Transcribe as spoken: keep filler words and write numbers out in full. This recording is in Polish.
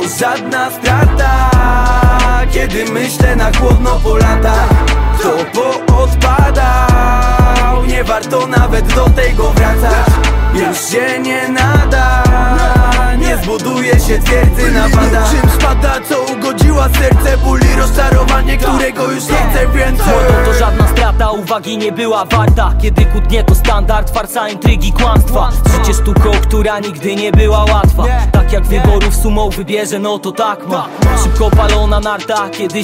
żadna strata. Kiedy myślę na chłodno po latach, to poodpadał. Nie warto nawet do tego wracać. Już się nie nada, nie zbuduje się twierdzy na wadach. Czym spada, co ugodziła serce, ból i rozczarowanie, którego już nie chcę więcej. Mordo, to żadna strata, uwagi nie była warta. Kiedy kłótnie to standard, farsa, intrygi, kłamstwa. Życie sztuką, która nigdy nie była łatwa. Tak jak wyborów sumą wybierze, no to tak ma. Szybko palona narta, kiedyś